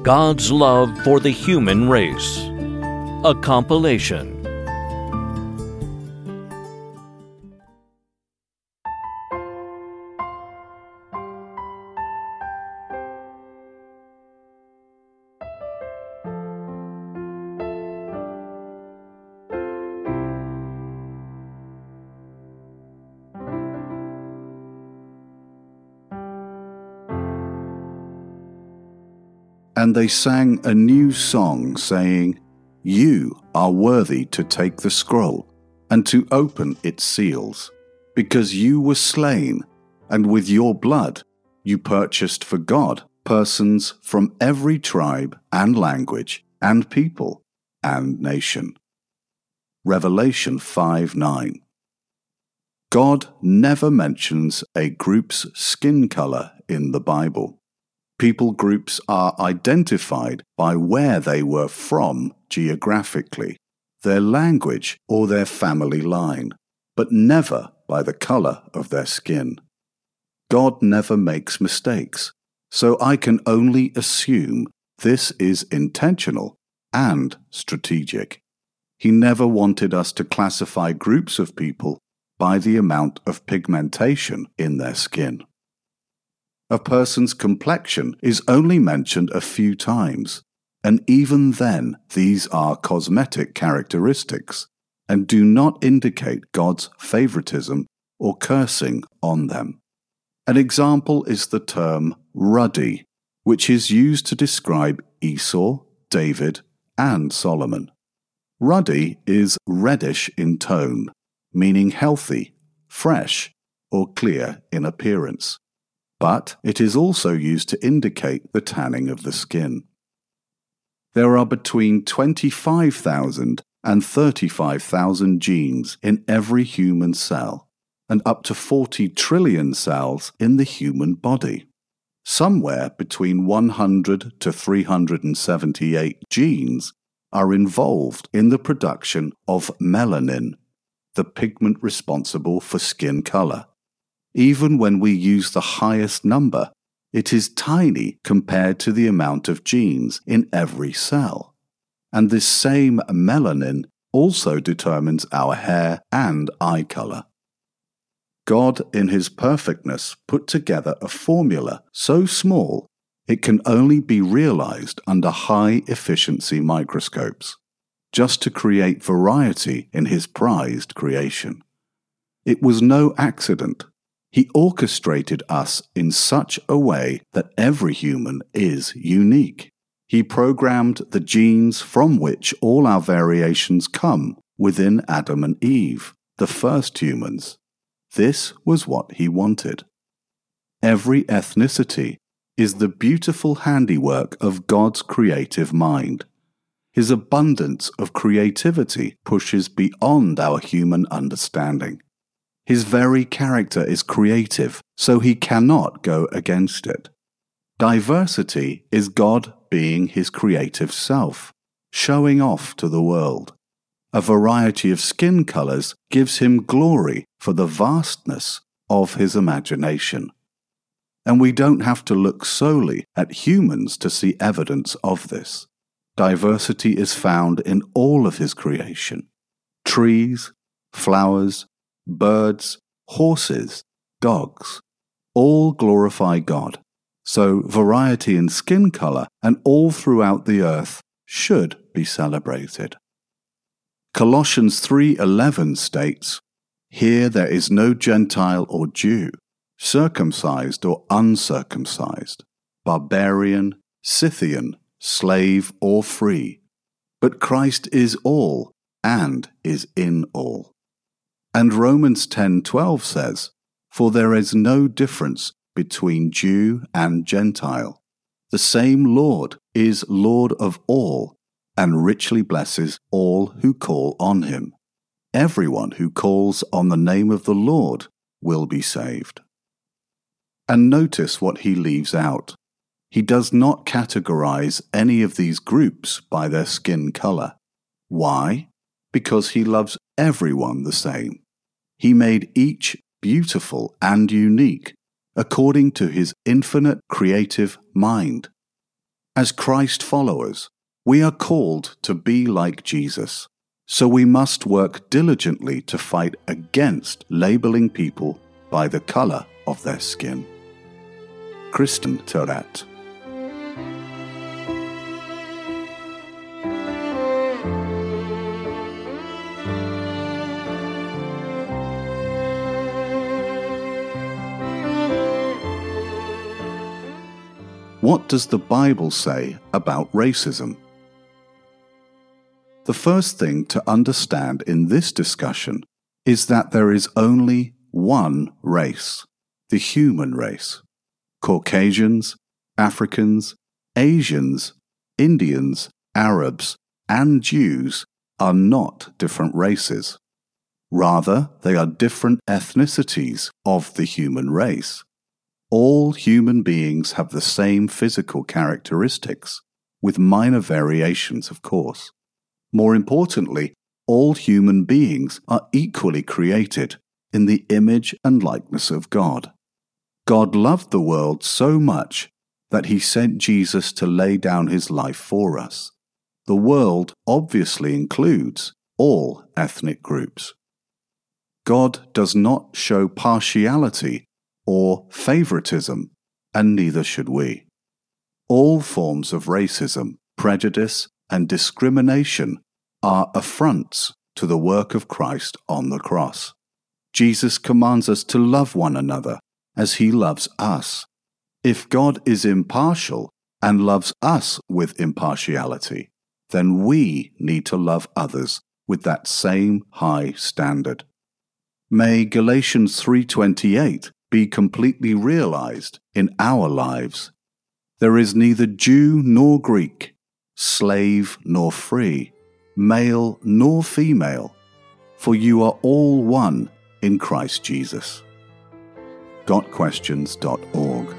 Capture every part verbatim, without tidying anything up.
God's Love for the Human Race. A compilation. And they sang a new song, saying, "You are worthy to take the scroll and to open its seals, because you were slain, and with your blood you purchased for God persons from every tribe and language and people and nation." Revelation five nine. God never mentions a group's skin color in the Bible. People groups are identified by where they were from geographically, their language or their family line, but never by the color of their skin. God never makes mistakes, so I can only assume this is intentional and strategic. He never wanted us to classify groups of people by the amount of pigmentation in their skin. A person's complexion is only mentioned a few times, and even then these are cosmetic characteristics and do not indicate God's favoritism or cursing on them. An example is the term ruddy, which is used to describe Esau, David, and Solomon. Ruddy is reddish in tone, meaning healthy, fresh, or clear in appearance. But it is also used to indicate the tanning of the skin. There are between twenty-five thousand and thirty-five thousand genes in every human cell, and up to forty trillion cells in the human body. Somewhere between one hundred to three hundred seventy-eight genes are involved in the production of melanin, the pigment responsible for skin color. Even when we use the highest number, it is tiny compared to the amount of genes in every cell. And this same melanin also determines our hair and eye color. God, in His perfectness, put together a formula so small it can only be realized under high-efficiency microscopes, just to create variety in His prized creation. It was no accident. He orchestrated us in such a way that every human is unique. He programmed the genes from which all our variations come within Adam and Eve, the first humans. This was what He wanted. Every ethnicity is the beautiful handiwork of God's creative mind. His abundance of creativity pushes beyond our human understanding. His very character is creative, so He cannot go against it. Diversity is God being His creative self, showing off to the world. A variety of skin colors gives Him glory for the vastness of His imagination. And we don't have to look solely at humans to see evidence of this. Diversity is found in all of His creation. Trees, flowers, birds, horses, dogs, all glorify God. So variety in skin color and all throughout the earth should be celebrated. Colossians three eleven states, "Here there is no Gentile or Jew, circumcised or uncircumcised, barbarian, Scythian, slave or free, but Christ is all and is in all." And Romans ten twelve says, "For there is no difference between Jew and Gentile. The same Lord is Lord of all, and richly blesses all who call on Him. Everyone who calls on the name of the Lord will be saved." And notice what he leaves out. He does not categorize any of these groups by their skin color. Why? Because He loves everyone the same. He made each beautiful and unique according to His infinite creative mind. As Christ followers, we are called to be like Jesus, so we must work diligently to fight against labeling people by the color of their skin. Kristen Torat. What does the Bible say about racism? The first thing to understand in this discussion is that there is only one race, the human race. Caucasians, Africans, Asians, Indians, Arabs, and Jews are not different races. Rather, they are different ethnicities of the human race. All human beings have the same physical characteristics, with minor variations, of course. More importantly, all human beings are equally created in the image and likeness of God. God loved the world so much that he sent Jesus to lay down his life for us. The world obviously includes all ethnic groups. God does not show partiality or favoritism, and neither should we. All forms of racism, prejudice, and discrimination are affronts to the work of Christ on the cross. Jesus commands us to love one another as he loves us. If God is impartial and loves us with impartiality, then we need to love others with that same high standard. May Galatians three twenty-eight be completely realized in our lives. There is neither Jew nor Greek, slave nor free, male nor female, for you are all one in Christ Jesus. got questions dot org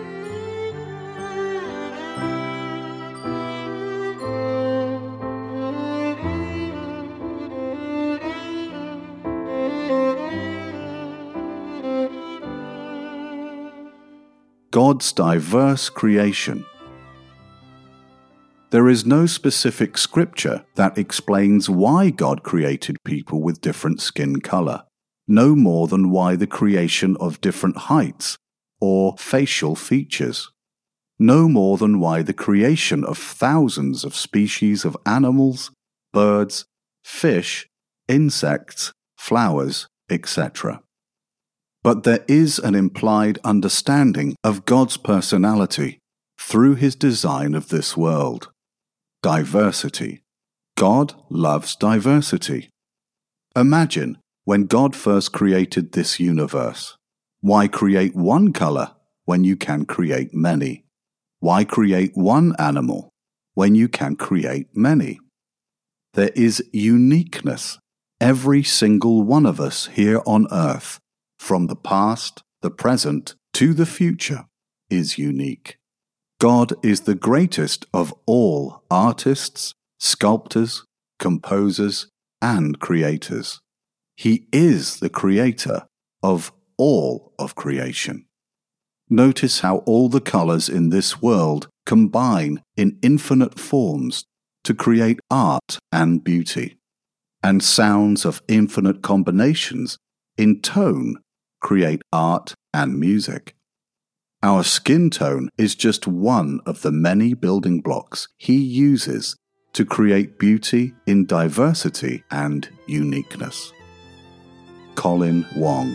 God's diverse creation. There is no specific scripture that explains why God created people with different skin color, no more than why the creation of different heights or facial features, no more than why the creation of thousands of species of animals, birds, fish, insects, flowers, et cetera. But there is an implied understanding of God's personality through his design of this world. Diversity. God loves diversity. Imagine when God first created this universe. Why create one color when you can create many? Why create one animal when you can create many? There is uniqueness. Every single one of us here on earth, from the past, the present, to the future, is unique. God is the greatest of all artists, sculptors, composers, and creators. He is the creator of all of creation. Notice how all the colors in this world combine in infinite forms to create art and beauty, and sounds of infinite combinations in tone create art and music. Our skin tone is just one of the many building blocks he uses to create beauty in diversity and uniqueness. Colin Wong.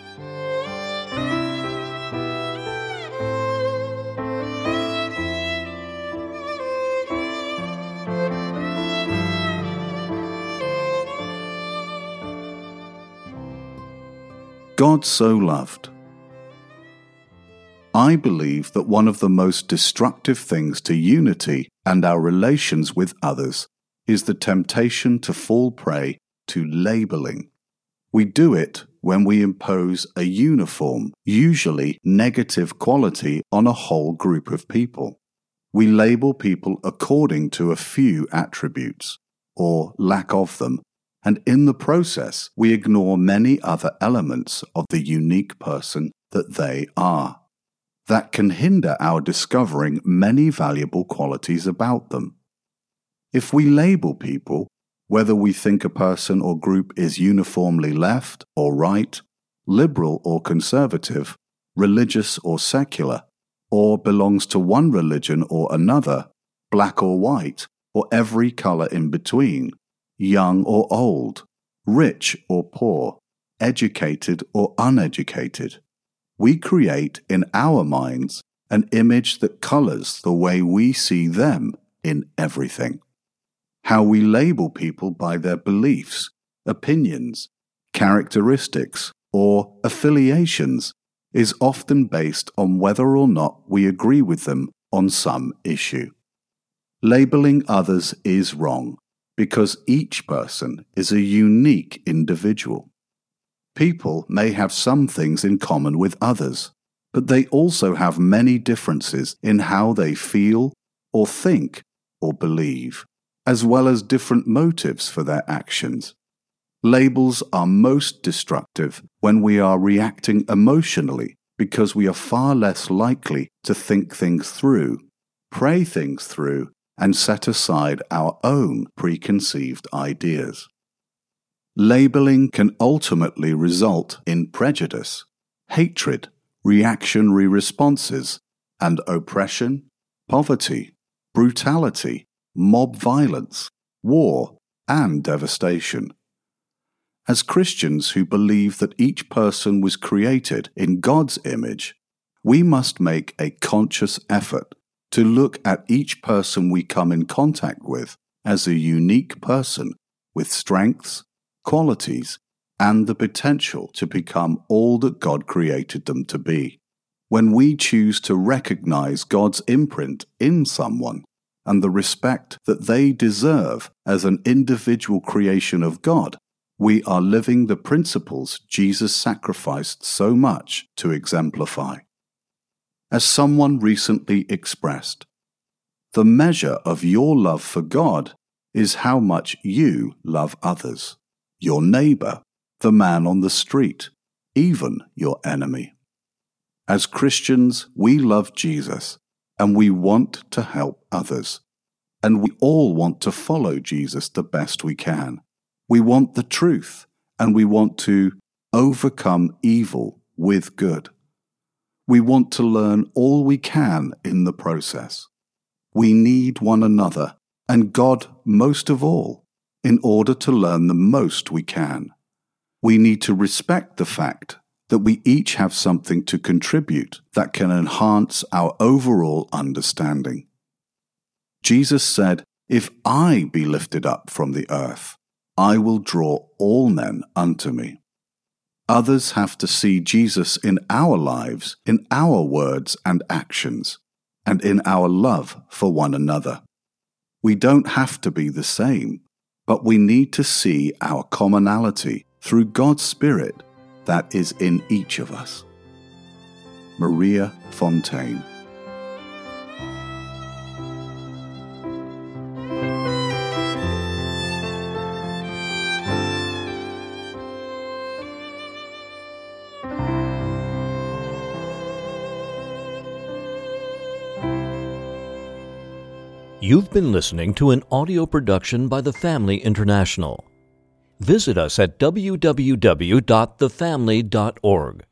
God so loved. I believe that one of the most destructive things to unity and our relations with others is the temptation to fall prey to labeling. We do it when we impose a uniform, usually negative quality on a whole group of people. We label people according to a few attributes, or lack of them, and in the process we ignore many other elements of the unique person that they are. that can hinder our discovering many valuable qualities about them. If we label people, whether we think a person or group is uniformly left or right, liberal or conservative, religious or secular, or belongs to one religion or another, black or white, or every color in between, young or old, rich or poor, educated or uneducated, we create in our minds an image that colors the way we see them in everything. How we label people by their beliefs, opinions, characteristics, or affiliations is often based on whether or not we agree with them on some issue. Labeling others is wrong because each person is a unique individual. People may have some things in common with others, but they also have many differences in how they feel or think or believe, as well as different motives for their actions. Labels are most destructive when we are reacting emotionally because we are far less likely to think things through, pray things through, and set aside our own preconceived ideas. Labeling can ultimately result in prejudice, hatred, reactionary responses, and oppression, poverty, brutality, mob violence, war, and devastation. As Christians who believe that each person was created in God's image, we must make a conscious effort to look at each person we come in contact with as a unique person with strengths, qualities, and the potential to become all that God created them to be. When we choose to recognize God's imprint in someone and the respect that they deserve as an individual creation of God, we are living the principles Jesus sacrificed so much to exemplify. As someone recently expressed, the measure of your love for God is how much you love others, your neighbor, the man on the street, even your enemy. As Christians, we love Jesus, and we want to help others, and we all want to follow Jesus the best we can. We want the truth, and we want to overcome evil with good. We want to learn all we can in the process. We need one another, and God most of all, in order to learn the most we can. We need to respect the fact that we each have something to contribute that can enhance our overall understanding. Jesus said, "If I be lifted up from the earth, I will draw all men unto me." Others have to see Jesus in our lives, in our words and actions, and in our love for one another. We don't have to be the same, but we need to see our commonality through God's Spirit that is in each of us. Maria Fontaine. You've been listening to an audio production by The Family International. Visit us at w w w dot the family dot org.